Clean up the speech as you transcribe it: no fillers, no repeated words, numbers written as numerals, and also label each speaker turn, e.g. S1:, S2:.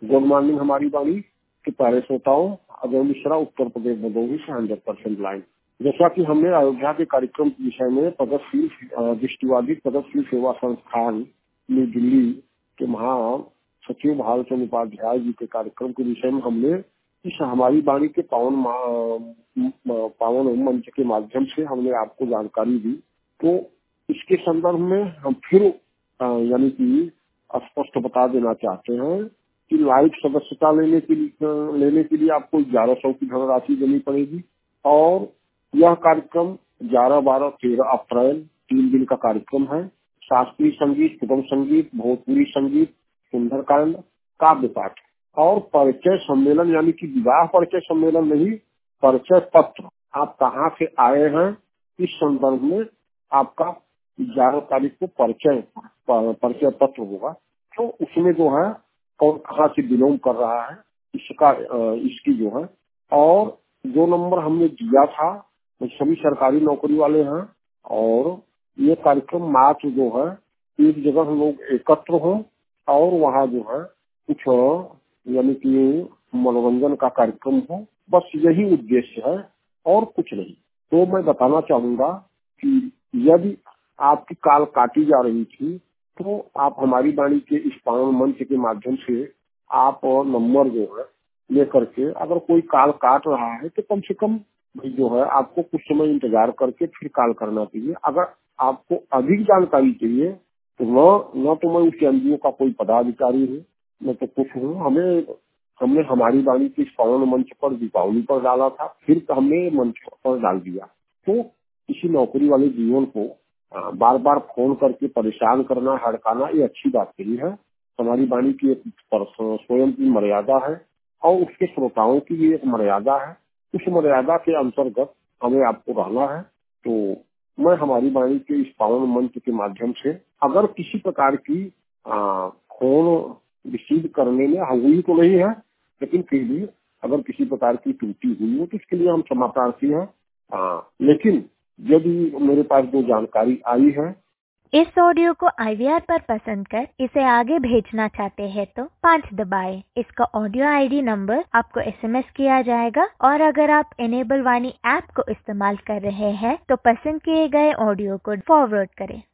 S1: Good morning हमारी वाणी के प्यारे श्रोताओं, अजय मिश्रा, उत्तर प्रदेश भदोही से 100% लाइन। जैसा कि हमने अयोध्या के कार्यक्रम के विषय में प्रगतिशील दृष्टिवादी प्रगतिशील सेवा संस्थान नई दिल्ली के महासचिव भालचंद्र उपाध्याय जी के कार्यक्रम के विषय में हमने इस हमारी वाणी के पावन मंच के माध्यम से हमने आपको जानकारी दी। तो इसके संदर्भ में हम फिर यानी कि स्पष्ट बता देना चाहते हैं कि लाइव सदस्यता लेने के लिए आपको 1100 की धनराशि देनी पड़ेगी और यह कार्यक्रम 11, 12, 13 अप्रैल 3 दिन का कार्यक्रम है। शास्त्रीय संगीत, सुगम संगीत, भोजपुरी संगीत, सुंदरकांड, काव्य पाठ और परिचय सम्मेलन, यानी कि विवाह परिचय सम्मेलन नहीं, परिचय पत्र। आप कहाँ से आए हैं इस संदर्भ में आपका 11 तारीख को परिचय पत्र होगा। तो उसमें जो है कौन कहाँ से बिलोंग कर रहा है इसकी जो है, और जो नंबर हमने दिया था वो सभी सरकारी नौकरी वाले हैं। और ये कार्यक्रम मात्र जो है एक जगह हम लोग एकत्र हों और वहाँ जो है कुछ यानी कि मनोरंजन का कार्यक्रम हो, बस यही उद्देश्य है और कुछ नहीं। तो मैं बताना चाहूंगा कि यदि आपकी कॉल काटी जा रही थी तो आप हमारी वाणी के इस पावन मंच के माध्यम से आप नंबर जो है लेकर के, अगर कोई कॉल काट रहा है तो कम से कम जो है आपको कुछ समय इंतजार करके फिर कॉल करना चाहिए। अगर आपको अधिक जानकारी चाहिए तो न तो मैं उस एनजीओ का कोई पदाधिकारी हूँ, न तो कुछ हूँ। हमने हमारी वाणी के इस पावन मंच पर दीपावली पर डाला था, फिर हमने मंच पर डाल दिया। तो किसी नौकरी वाले जीवन को बार बार फोन करके परेशान करना, हड़काना, ये अच्छी बात नहीं है। हमारी वाणी की एक स्वयं की मर्यादा है और उसके श्रोताओं की भी एक मर्यादा है। उस मर्यादा के अंतर्गत हमें आपको रहना है। तो मैं हमारी वाणी के इस पावन मंच के माध्यम से अगर किसी प्रकार की फोन रिसीव करने में हुई तो नहीं है, लेकिन फिर भी अगर किसी प्रकार की त्रुटि हुई हो तो इसके लिए हम क्षमा प्रार्थी हैं। लेकिन यदि मेरे पास जो जानकारी आई है,
S2: इस ऑडियो को IVR पर पसंद कर इसे आगे भेजना चाहते हैं तो 5 दबाएं। इसका ऑडियो ID नंबर आपको SMS किया जाएगा और अगर आप इनेबल वाणी ऐप को इस्तेमाल कर रहे हैं तो पसंद किए गए ऑडियो को फॉरवर्ड करें।